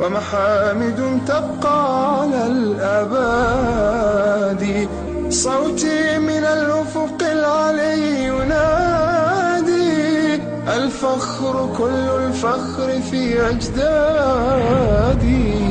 ومحامد تبقى على الأبد. صوتي من الأفق العلي ينادي، الفخر كل الفخر في أجدادي.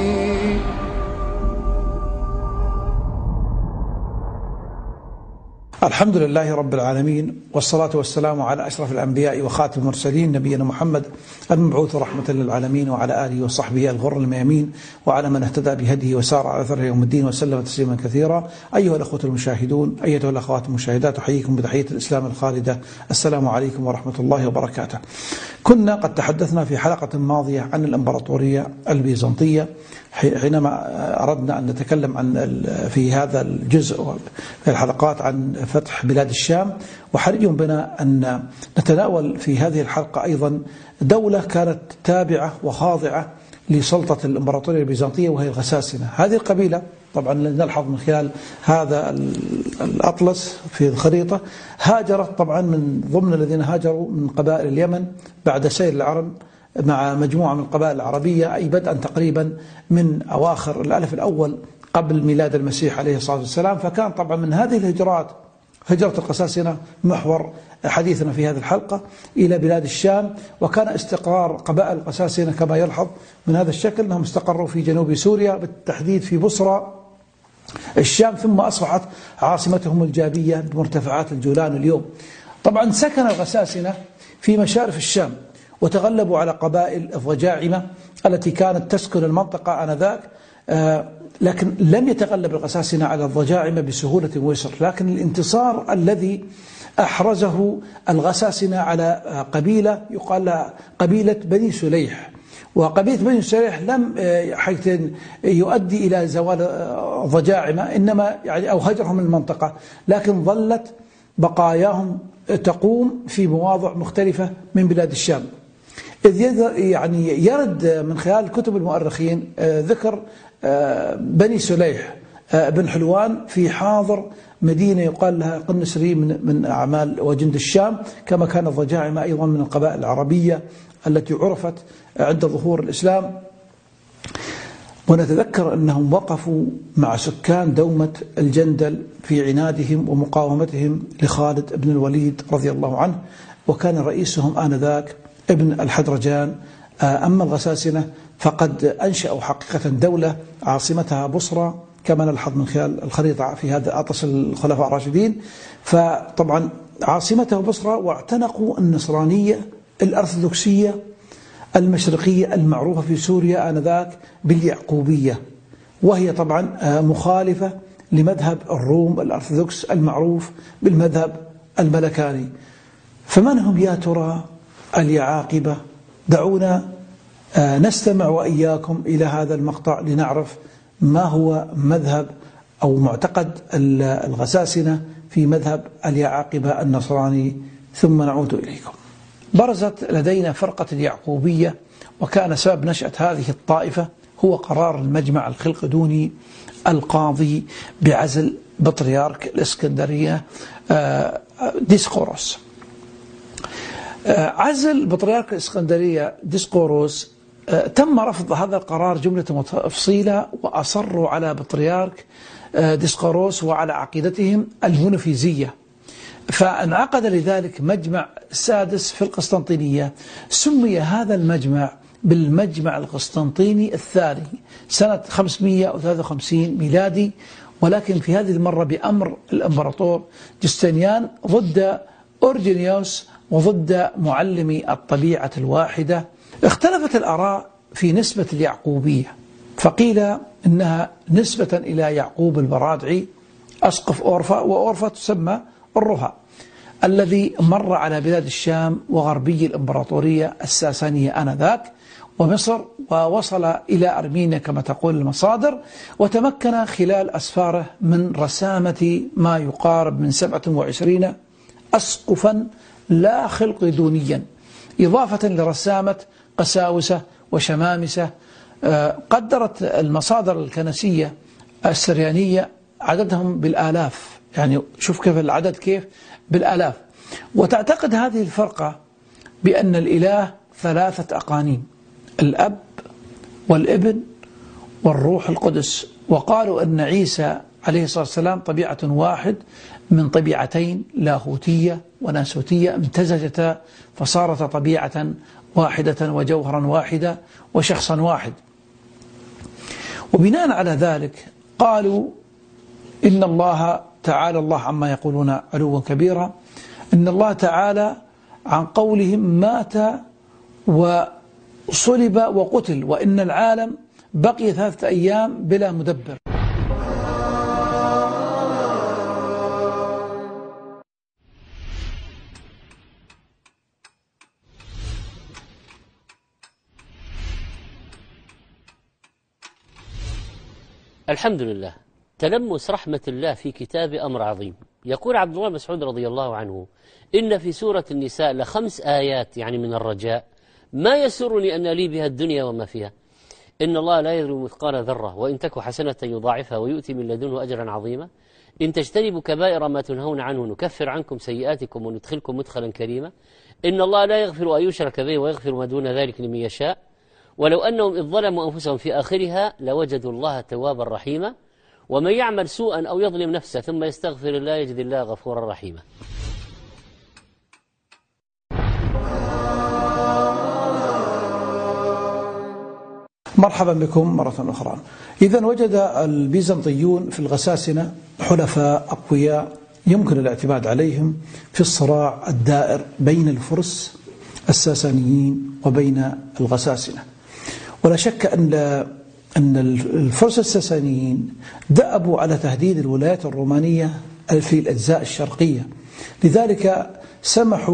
الحمد لله رب العالمين، والصلاة والسلام على أشرف الأنبياء وخاتم المرسلين نبينا محمد المبعوث رحمة للعالمين، وعلى آله وصحبه الغر الميامين، وعلى من اهتدى بهديه وسار على أثره يوم الدين، وسلم تسليما كثيرا. أيها الأخوة المشاهدون، أيها الأخوات المشاهدات، أحييكم بتحية الإسلام الخالدة، السلام عليكم ورحمة الله وبركاته. كنا قد تحدثنا في حلقة ماضية عن الإمبراطورية البيزنطية، حينما أردنا أن نتكلم عن في هذا الجزء في الحلقات عن فتح بلاد الشام، وحري بنا أن نتناول في هذه الحلقة أيضا دولة كانت تابعة وخاضعة لسلطة الإمبراطورية البيزنطية، وهي الغساسنة. هذه القبيلة طبعا نلحظ من خلال هذا الأطلس في الخريطة هاجرت طبعا من ضمن الذين هاجروا من قبائل اليمن بعد سير العرب مع مجموعة من القبائل العربية، أي بدءا تقريبا من أواخر الألف الأول قبل ميلاد المسيح عليه الصلاة والسلام. فكان طبعا من هذه الهجرات هجرة الغساسنة محور حديثنا في هذه الحلقة إلى بلاد الشام. وكان استقرار قبائل الغساسنة كما يلحظ من هذا الشكل أنهم استقروا في جنوب سوريا، بالتحديد في بصرى الشام، ثم أصبحت عاصمتهم الجابية بمرتفعات الجولان اليوم. طبعا سكن الغساسنة في مشارف الشام وتغلبوا على قبائل الضجاعمة التي كانت تسكن المنطقة آنذاك، لكن لم يتغلب الغساسنة على الضجاعمة بسهولة ويسر. لكن الانتصار الذي أحرزه الغساسنة على قبيلة يقال لها قبيلة بني سليح، وقبيلة بني سليح لم حيث يؤدي إلى زوال ضجاعمة إنما يعني أو هجرهم من المنطقة، لكن ظلت بقاياهم تقوم في مواضع مختلفة من بلاد الشام. إذ يعني يرد من خلال كتب المؤرخين ذكر بني سليح بن حلوان في حاضر مدينة يقال لها قنسري من أعمال وجند الشام، كما كان الضجاعمة أيضا من القبائل العربية التي عرفت عند ظهور الإسلام. ونتذكر أنهم وقفوا مع سكان دومة الجندل في عنادهم ومقاومتهم لخالد بن الوليد رضي الله عنه، وكان رئيسهم آنذاك ابن الحدرجان. أما الغساسنة فقد أنشأوا حقيقة دولة عاصمتها بصرى كما نلحظ من خلال الخريطة في هذا أطلس الخلفاء الراشدين. فطبعا عاصمته بصرى، واعتنقوا النصرانية الأرثوذكسية المشرقية المعروفة في سوريا آنذاك باليعقوبية، وهي طبعا مخالفة لمذهب الروم الأرثوذكس المعروف بالمذهب الملكاني. فمن هم يا ترى اليعاقبة؟ دعونا نستمع وإياكم إلى هذا المقطع لنعرف ما هو مذهب أو معتقد الغساسنة في مذهب اليعاقبة النصراني، ثم نعود إليكم. برزت لدينا فرقة اليعقوبية، وكان سبب نشأة هذه الطائفة هو قرار المجمع الخلقدوني القاضي بعزل بطريرك الإسكندرية ديسقوروس. عزل بطريرك الإسكندرية ديسقوروس تم رفض هذا القرار جملة وتفصيلا، وأصروا على بطريرك ديسقوروس وعلى عقيدتهم المونوفيزية. فانعقد لذلك مجمع السادس في القسطنطينية، سمي هذا المجمع بالمجمع القسطنطيني الثاني سنة 553 ميلادي، ولكن في هذه المرة بأمر الإمبراطور جستنيان ضد أورجينيوس وضد معلمي الطبيعة الواحدة. اختلفت الآراء في نسبة اليعقوبية، فقيل إنها نسبة إلى يعقوب البرادعي أسقف أورفا، وأورفا تسمى الرها، الذي مر على بلاد الشام وغربي الإمبراطورية الساسانية آنذاك ومصر، ووصل إلى أرمينيا كما تقول المصادر، وتمكن خلال أسفاره من رسامة ما يقارب من 27 أسقفا لا خلقدونيا، إضافة لرسامة قساوسة وشمامسة. قدرت المصادر الكنسية السريانية عددهم بالآلاف، يعني شوف كيف العدد كيف بالآلاف. وتعتقد هذه الفرقة بأن الإله 3 أقانيم: الأب والابن والروح القدس. وقالوا أن عيسى عليه الصلاة والسلام طبيعة واحد من طبيعتين لاهوتية وناسوتية امتزجتا فصارت طبيعة واحدة وجوهرا واحدا وشخصا واحد. وبناء على ذلك قالوا إن الله تعالى الله عما يقولون علوا كبيرا، إن الله تعالى عن قولهم مات وصلب وقتل، وإن العالم بقي 3 أيام بلا مدبر. الحمد لله. تلمس رحمة الله في كتاب أمر عظيم. يقول عبد الله بن مسعود رضي الله عنه: إن في سورة النساء ل5 آيات يعني من الرجاء ما يسرني أن لي بها الدنيا وما فيها. إن الله لا يظلم مثقال ذرة وإن تك حسنة يضاعفها ويؤتي من لدنه أجرا عظيما. إن تجتنبوا كبائر ما تنهون عنه نكفر عنكم سيئاتكم وندخلكم مدخلا كريما. إن الله لا يغفر أن يشرك به ويغفر ما دون ذلك لمن يشاء. ولو أنهم إذ ظلموا أنفسهم في آخرها لوجدوا الله توابا رحيما. ومن يعمل سوءا أو يظلم نفسه ثم يستغفر الله يجد الله غفورا رحيما. مرحبا بكم مرة أخرى. إذن وجد البيزنطيون في الغساسنة حلفاء أقوياء يمكن الاعتماد عليهم في الصراع الدائر بين الفرس الساسانيين وبين الغساسنة. ولا شك أن الفرس الساسانيين دأبوا على تهديد الولايات الرومانية في الأجزاء الشرقية، لذلك سمح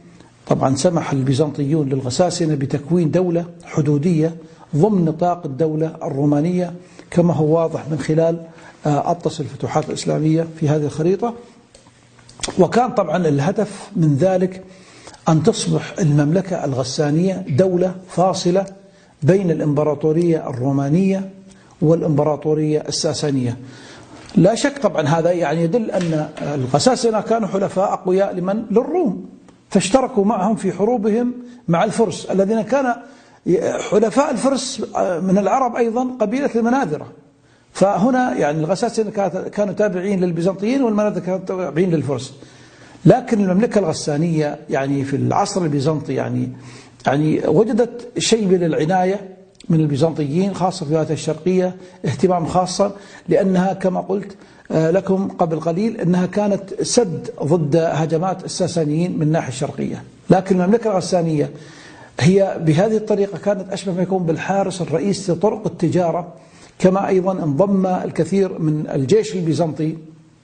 البيزنطيون للغساسنة بتكوين دولة حدودية ضمن نطاق الدولة الرومانية، كما هو واضح من خلال أطلس الفتوحات الإسلامية في هذه الخريطة. وكان طبعا الهدف من ذلك أن تصبح المملكة الغسانية دولة فاصلة بين الإمبراطورية الرومانية والإمبراطورية الساسانية. لا شك طبعا هذا يعني يدل أن الغساسنة كانوا حلفاء أقوياء للروم، فاشتركوا معهم في حروبهم مع الفرس الذين كان حلفاء الفرس من العرب أيضا قبيلة المناذرة. فهنا يعني الغساسنة كانوا تابعين للبيزنطيين والمناذرة كانوا تابعين للفرس. لكن المملكة الغسانية يعني في العصر البيزنطي يعني وجدت شيء من العناية من البيزنطيين خاصة في الولايات الشرقية، اهتمام خاصا، لأنها كما قلت لكم قبل قليل أنها كانت سد ضد هجمات الساسانيين من الناحية الشرقية. لكن المملكة الغسانية هي بهذه الطريقة كانت أشبه ما يكون بالحارس الرئيسي لطرق التجارة، كما أيضا انضم الكثير من الجيش البيزنطي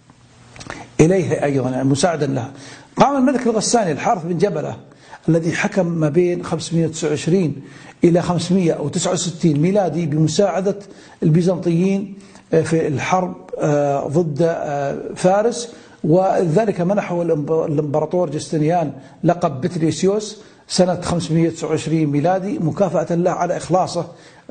إليها أيضا يعني مساعدا لها. قام الملك الغساني الحارث بن جبلة الذي حكم ما بين 529 إلى 569 ميلادي بمساعدة البيزنطيين في الحرب ضد فارس، وذلك منحه الإمبراطور جستنيان لقب بتريسيوس سنة 529 ميلادي مكافأة له على إخلاصه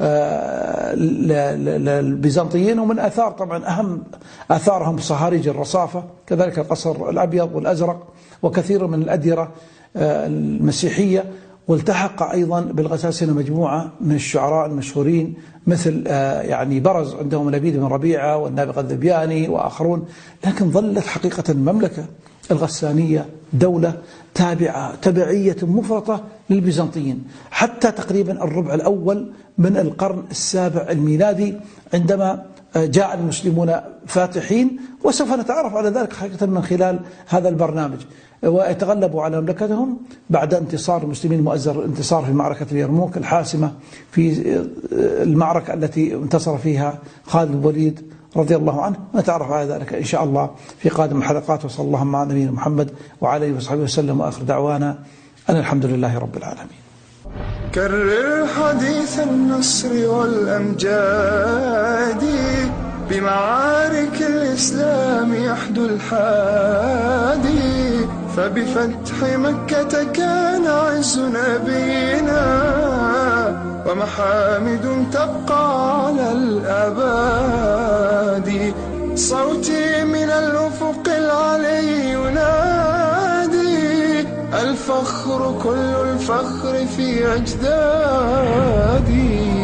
للبيزنطيين. ومن آثار طبعا أهم آثارهم صهاريج الرصافة، كذلك القصر الأبيض والأزرق وكثير من الأديرة المسيحية. والتحق أيضا بالغساسنة مجموعة من الشعراء المشهورين مثل يعني برز عندهم لبيد بن ربيعة والنابغة الذبياني وآخرون. لكن ظلت حقيقة المملكة الغسانية دولة تبعية مفرطة للبيزنطيين حتى تقريبا الربع الأول من القرن السابع الميلادي، عندما جاء المسلمون فاتحين، وسوف نتعرف على ذلك حقيقة من خلال هذا البرنامج. ويتغلبوا على مملكتهم بعد انتصار المسلمين مؤزر الانتصار في معركة اليرموك الحاسمة، في المعركة التي انتصر فيها خالد بن الوليد رضي الله عنه. نتعرف على ذلك إن شاء الله في قادم الحلقات. وصلى الله على نبينا محمد وعلى آله وصحبه وسلم، وآخر دعوانا أن الحمد لله رب العالمين. كرر حديث النصر والأمجاد بمعارك الإسلام يحدو الحادي، فبفتح مكة كان عز نبينا ومحامد تبقى على الأباد. صوتي من الأفق العلي ينادي الفخر كل الفخر في أجدادي.